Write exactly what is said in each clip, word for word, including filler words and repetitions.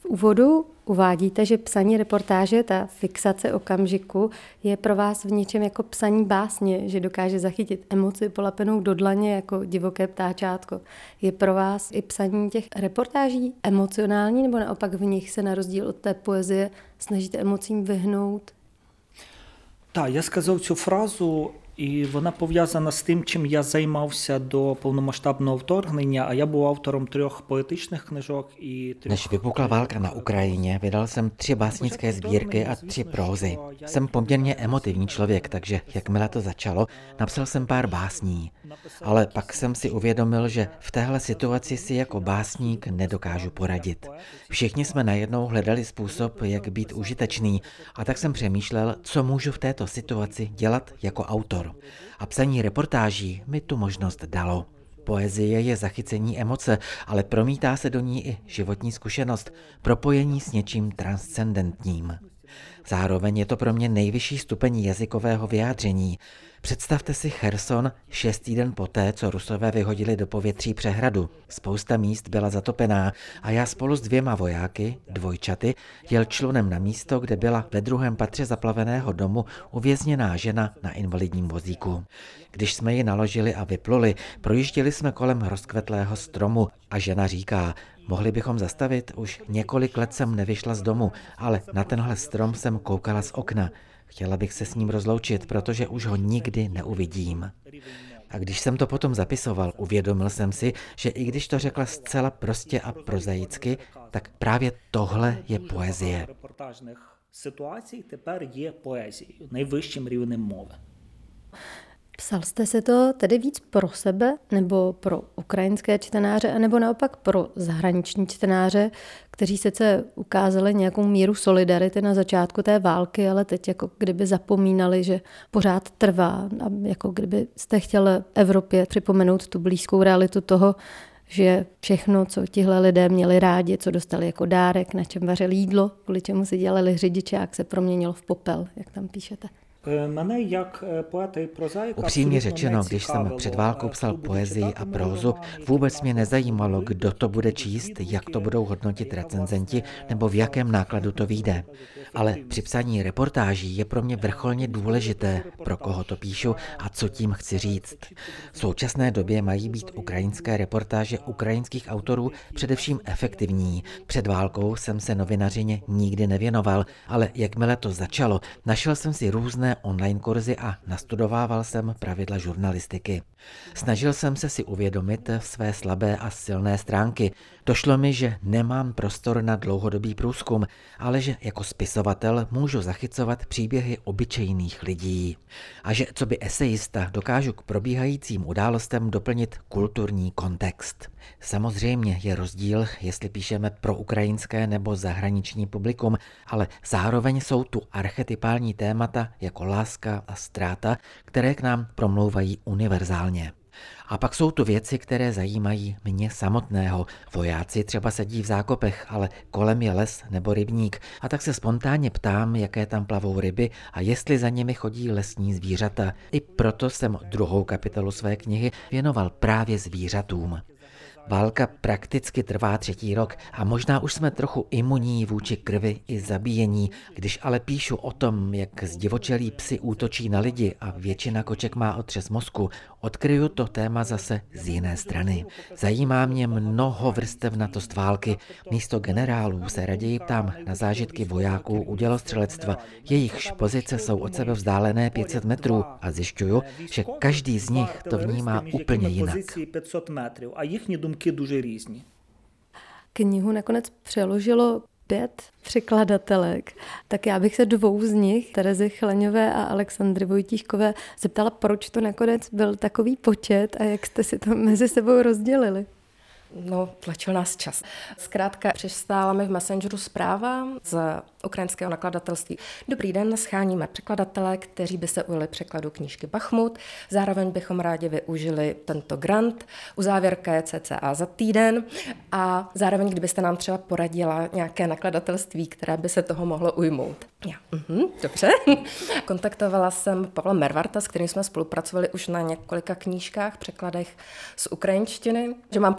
V úvodu uvádíte, že psaní reportáže, ta fixace okamžiku, je pro vás v něčem jako psaní básně, že dokáže zachytit emoci polapenou do dlaně jako divoké ptáčátko. Je pro vás i psaní těch reportáží emocionální, nebo naopak v nich se na rozdíl od té poezie snažíte emocím vyhnout? Так, я сказав цю фразу, і вона пов'язана з тим, чим я займався до повномасштабного вторгнення, а я був автором трьох поетичних книжок і трьох... Než vypukla válka na Ukrajině, vydal jsem tři básnické sbírky a tři prózy. Jsem poměrně emotivní člověk, takže jakmile to začalo, napsal jsem pár básní. Ale pak jsem si uvědomil, že v téhle situaci si jako básník nedokážu poradit. Všichni jsme najednou hledali způsob, jak být užitečný, a tak jsem přemýšlel, co můžu v této situaci dělat jako autor. A psaní reportáží mi tu možnost dalo. Poezie je zachycení emoce, ale promítá se do ní i životní zkušenost, propojení s něčím transcendentním. Zároveň je to pro mě nejvyšší stupeň jazykového vyjádření. Představte si Cherson šest týden poté, co Rusové vyhodili do povětří přehradu. Spousta míst byla zatopená a já spolu s dvěma vojáky, dvojčaty, jel člunem na místo, kde byla ve druhém patře zaplaveného domu uvězněná žena na invalidním vozíku. Když jsme ji naložili a vypluli, projížděli jsme kolem rozkvetlého stromu a žena říká: mohli bychom zastavit, už několik let jsem nevyšla z domu, ale na tenhle strom jsem koukala z okna. Chtěla bych se s ním rozloučit, protože už ho nikdy neuvidím. A když jsem to potom zapisoval, uvědomil jsem si, že i když to řekla zcela prostě a prozaicky, tak právě tohle je poezie. Situací тепер є поезією, найвищим рівнем мови. Psal jste se to tedy víc pro sebe, nebo pro ukrajinské čtenáře, anebo naopak pro zahraniční čtenáře, kteří sice ukázali nějakou míru solidarity na začátku té války, ale teď jako kdyby zapomínali, že pořád trvá, a jako kdyby jste chtěl Evropě připomenout tu blízkou realitu toho, že všechno, co tihle lidé měli rádi, co dostali jako dárek, na čem vařili jídlo, kvůli čemu si dělali řidičák, se proměnilo v popel, jak tam píšete. Upřímně řečeno, když jsem před válkou psal poezii a prózu, vůbec mě nezajímalo, kdo to bude číst, jak to budou hodnotit recenzenti nebo v jakém nákladu to vyjde. Ale při psaní reportáží je pro mě vrcholně důležité, pro koho to píšu a co tím chci říct. V současné době mají být ukrajinské reportáže ukrajinských autorů především efektivní. Před válkou jsem se novinařině nikdy nevěnoval, ale jakmile to začalo, našel jsem si různé online kurzy a nastudovával jsem pravidla žurnalistiky. Snažil jsem se si uvědomit své slabé a silné stránky. Došlo mi, že nemám prostor na dlouhodobý průzkum, ale že jako spisovatel můžu zachycovat příběhy obyčejných lidí. A že co by esejista dokážu k probíhajícím událostem doplnit kulturní kontext. Samozřejmě je rozdíl, jestli píšeme pro ukrajinské nebo zahraniční publikum, ale zároveň jsou tu archetypální témata jako láska a ztráta, které k nám promlouvají univerzálně. A pak jsou tu věci, které zajímají mě samotného. Vojáci třeba sedí v zákopech, ale kolem je les nebo rybník, a tak se spontánně ptám, jaké tam plavou ryby a jestli za nimi chodí lesní zvířata. I proto jsem druhou kapitolu své knihy věnoval právě zvířatům. Válka prakticky trvá třetí rok a možná už jsme trochu imunní vůči krvi i zabíjení. Když ale píšu o tom, jak zdivočelí psi útočí na lidi a většina koček má otřes mozku, odkryju to téma zase z jiné strany. Zajímá mě mnoho vrstevnatost války. Místo generálů se raději ptám na zážitky vojáků u dělostřelectva. Jejichž pozice jsou od sebe vzdálené pět set metrů a zjišťuju, že každý z nich to vnímá úplně jinak. Дуже різні. Knihu nakonec přeložilo pět překladatelek, tak já bych se dvou z nich, Terezy Chleňové a Alexandry Vojtíškové, zeptala, proč to nakonec byl takový počet a jak jste si to mezi sebou rozdělili. No, tlačil nás čas. Zkrátka přistála mi v Messengeru zpráva z ukrajinského nakladatelství. Dobrý den, scháníme překladatele, kteří by se ujeli překladu knížky Bachmut. Zároveň bychom rádi využili tento grant. Uzávěrka je cca za týden a zároveň, kdybyste nám třeba poradila nějaké nakladatelství, které by se toho mohlo ujmout. Já, mhm, dobře. Kontaktovala jsem Pavla Mervarta, s kterým jsme spolupracovali už na několika knížkách, překladech z ukrajinštiny, že mám pro ně tuhle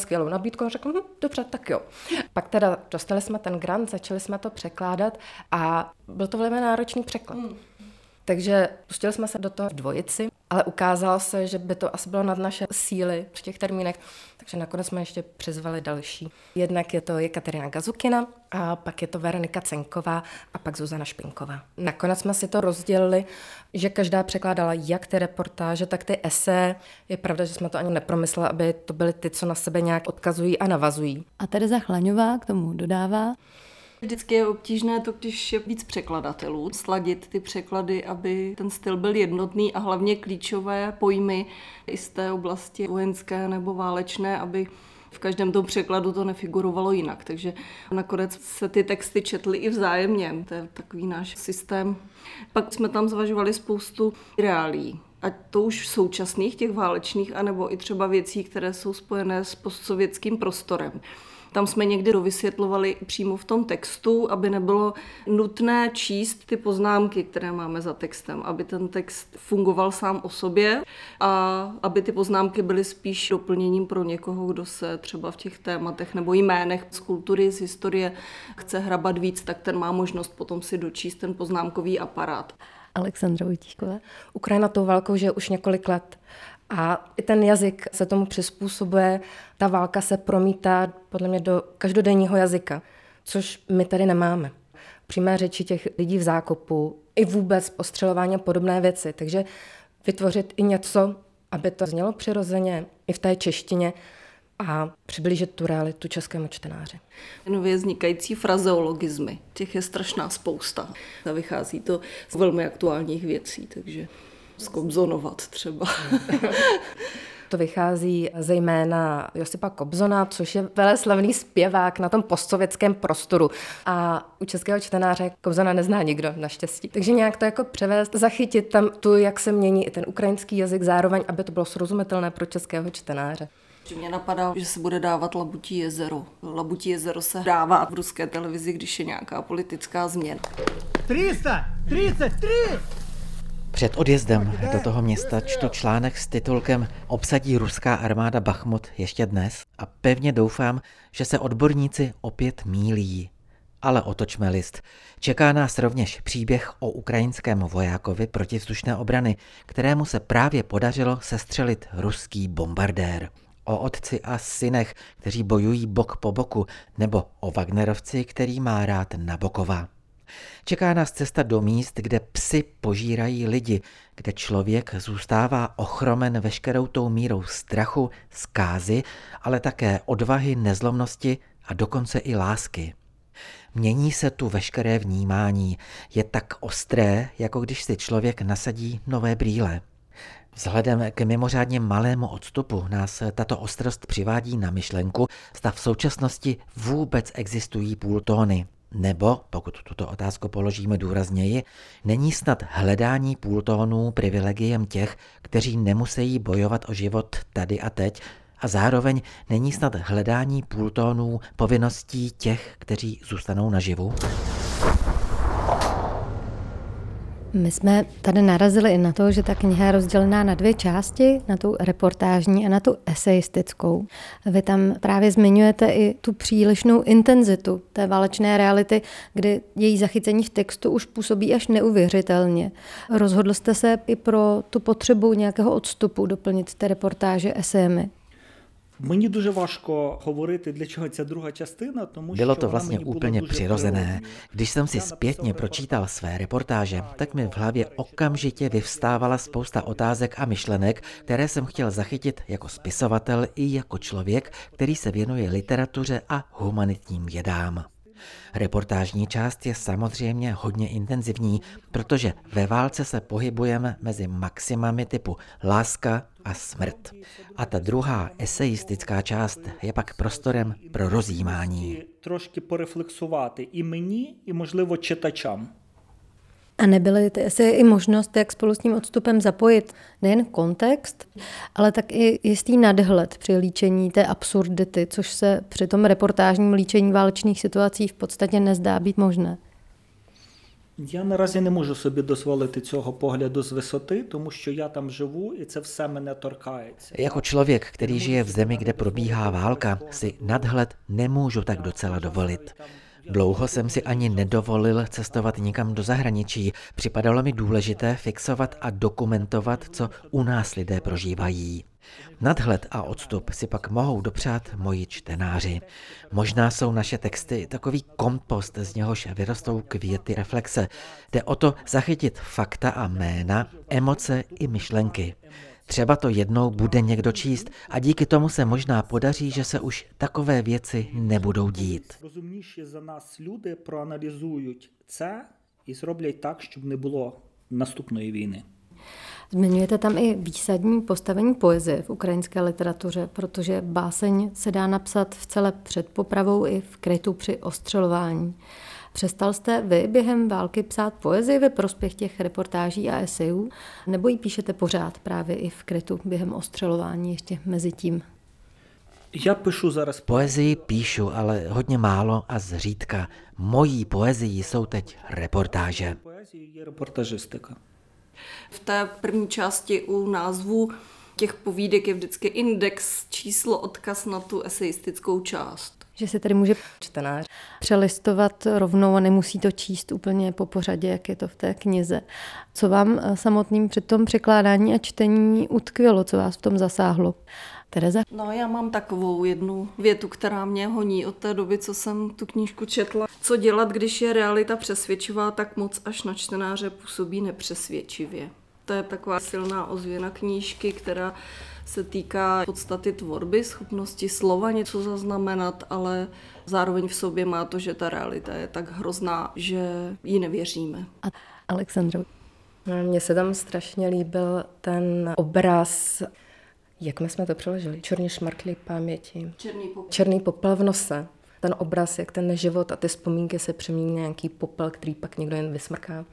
skvělou nabídku a řekl, hm, dobře, tak jo. Pak teda dostali jsme ten grant, začali jsme to překládat a byl to velmi náročný překlad. Hmm. Takže pustili jsme se do toho v dvojici, ale ukázalo se, že by to asi bylo nad naše síly při těch termínech, takže nakonec jsme ještě přizvali další. Jednak je to Jekaterina Gazukina, a pak je to Veronika Cenková a pak Zuzana Špinková. Nakonec jsme si to rozdělili, že každá překládala jak ty reportáže, tak ty esé. Je pravda, že jsme to ani nepromysleli, aby to byly ty, co na sebe nějak odkazují a navazují. A Tereza Chlaňová k tomu dodává: Vždycky je obtížné to, když je víc překladatelů, sladit ty překlady, aby ten styl byl jednotný a hlavně klíčové pojmy i z té oblasti vojenské nebo válečné, aby v každém tom překladu to nefigurovalo jinak. Takže nakonec se ty texty četly i vzájemně. To je takový náš systém. Pak jsme tam zvažovali spoustu reálí. Ať to už současných, těch válečných, anebo i třeba věcí, které jsou spojené s postsovětským prostorem. Tam jsme někdy dovysvětlovali přímo v tom textu, aby nebylo nutné číst ty poznámky, které máme za textem, aby ten text fungoval sám o sobě a aby ty poznámky byly spíš doplněním pro někoho, kdo se třeba v těch tématech nebo jménech z kultury, z historie chce hrabat víc, tak ten má možnost potom si dočíst ten poznámkový aparát. Alexandra Vojtíšková. Ukrajina tou válkou žije už několik let. A i ten jazyk se tomu přizpůsobuje, ta válka se promítá podle mě do každodenního jazyka, což my tady nemáme. Přímé řeči těch lidí v zákopu, i vůbec postřelování a podobné věci. Takže vytvořit i něco, aby to znělo přirozeně, i v té češtině a přiblížit tu realitu českému čtenáři. Nově vznikající frazeologizmy, těch je strašná spousta. A vychází to z velmi aktuálních věcí, takže skobzonovat třeba. To vychází zejména Josipa Kobzona, což je veleslavný zpěvák na tom postsovětském prostoru. A u českého čtenáře Kobzona nezná nikdo, naštěstí. Takže nějak to jako převést, zachytit tam tu, jak se mění i ten ukrajinský jazyk, zároveň, aby to bylo srozumitelné pro českého čtenáře. Mě napadá, že se bude dávat Labutí jezero. Labutí jezero se dává v ruské televizi, když je nějaká politická změna. tři sta třicet tři! Před odjezdem do toho města čtu článek s titulkem Obsadí ruská armáda Bachmut ještě dnes a pevně doufám, že se odborníci opět mýlí. Ale otočme list. Čeká nás rovněž příběh o ukrajinském vojákovi protivzdušné obrany, kterému se právě podařilo sestřelit ruský bombardér. O otci a synech, kteří bojují bok po boku, nebo o Wagnerovci, který má rád Nabokova. Čeká nás cesta do míst, kde psi požírají lidi, kde člověk zůstává ochromen veškerou tou mírou strachu, zkázy, ale také odvahy, nezlomnosti a dokonce i lásky. Mění se tu veškeré vnímání, je tak ostré, jako když si člověk nasadí nové brýle. Vzhledem k mimořádně malému odstupu nás tato ostrost přivádí na myšlenku, zda v současnosti vůbec existují půltóny. Nebo, pokud tuto otázku položíme důrazněji, není snad hledání půltónů privilegiem těch, kteří nemusí bojovat o život tady a teď, a zároveň není snad hledání půltónů povinností těch, kteří zůstanou naživu? My jsme tady narazili i na to, že ta kniha je rozdělená na dvě části, na tu reportážní a na tu eseistickou. Vy tam právě zmiňujete i tu přílišnou intenzitu té válečné reality, kdy její zachycení v textu už působí až neuvěřitelně. Rozhodl jste se i pro tu potřebu nějakého odstupu doplnit té reportáže esémi? Mені дуже важко говорити, для чого ця друга частина, тому Bylo to vlastně úplně přirozené. Když jsem si zpětně pročítal své reportáže, tak mi v hlavě okamžitě vyvstávala spousta otázek a myšlenek, které jsem chtěl zachytit jako spisovatel i jako člověk, který se věnuje literatuře a humanitním vědám. Reportážní část je samozřejmě hodně intenzivní, protože ve válce se pohybujeme mezi maximami typu láska a smrt. A ta druhá eseistická část je pak prostorem pro rozjímání. Trošky poreflexувати і мені, і, можливо, čitačám. A nebyly ty eseje i možnost, jak spolu s tím odstupem zapojit nejen kontext, ale tak i jistý nadhled při líčení té absurdity, což se při tom reportážním líčení válečných situací v podstatě nezdá být možné. Я наразі не можу собі дозволити цього погляду з висоти, тому що я там живу і це все мене торкається. Jako člověk, který žije v zemi, kde probíhá válka, si nadhled nemůžu tak docela dovolit. Dlouho jsem si ani nedovolil cestovat nikam do zahraničí. Připadalo mi důležité fixovat a dokumentovat, co u nás lidé prožívají. Nadhled a odstup si pak mohou dopřát moji čtenáři. Možná jsou naše texty takový kompost, z něhož vyrostou květy reflexe. Jde o to zachytit fakta a jména, emoce i myšlenky. Třeba to jednou bude někdo číst a díky tomu se možná podaří, že se už takové věci nebudou dít. Розумніші за нас люди проаналізують це і зроблять так, щоб не було наступної війни. Zmiňujete tam i výsadní postavení poezie v ukrajinské literatuře, protože báseň se dá napsat v celé před popravou i v krytu při ostřelování. Přestal jste vy během války psát poezii ve prospěch těch reportáží a esejů, nebo ji píšete pořád právě i v krytu během ostřelování ještě mezi tím? Já píšu зараз Poezii píšu, ale hodně málo a zřídka. Mojí poezií jsou teď reportáže. Поезія є репортажистика. V té první části u názvu těch povídek je vždycky index, číslo, odkaz na tu eseistickou část. Že se tedy může Čtenář. přelistovat rovnou a nemusí to číst úplně po pořadě, jak je to v té knize. Co vám samotným při tom překládání a čtení utkvělo, co vás v tom zasáhlo? Tereza? No, já mám takovou jednu větu, která mě honí od té doby, co jsem tu knížku četla. Co dělat, když je realita přesvědčivá tak moc, až na čtenáře působí nepřesvědčivě. To je taková silná ozvěna knížky, která se týká podstaty tvorby, schopnosti slova něco zaznamenat, ale zároveň v sobě má to, že ta realita je tak hrozná, že jí nevěříme. A Alexandro? Mně se tam strašně líbil ten obraz, jak my jsme to přeložili, černý šmartlí paměti. Černý popel. Černý popel v nose. Ten obraz, jak ten život a ty vzpomínky se přemění na nějaký popel, který pak někdo jen vysmrká.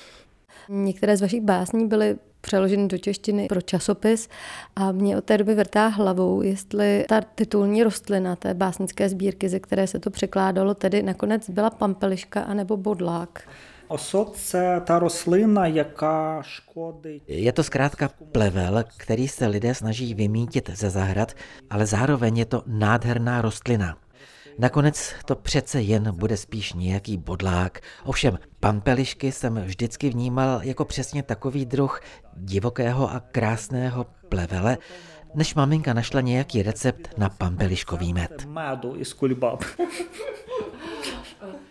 Některé z vašich básní byly přeloženy do češtiny pro časopis a mě od té doby vrtá hlavou, jestli ta titulní rostlina té básnické sbírky, ze které se to překládalo, tedy nakonec byla pampeliška anebo bodlák. Осот – це та рослина, яка шкодить. Je to zkrátka plevel, který se lidé snaží vymítit ze zahrad, ale zároveň je to nádherná rostlina. Nakonec to přece jen bude spíš nějaký bodlák. Ovšem, pampelišky jsem vždycky vnímal jako přesně takový druh divokého a krásného plevele, než maminka našla nějaký recept na pampeliškový med. Меду із кульбаб.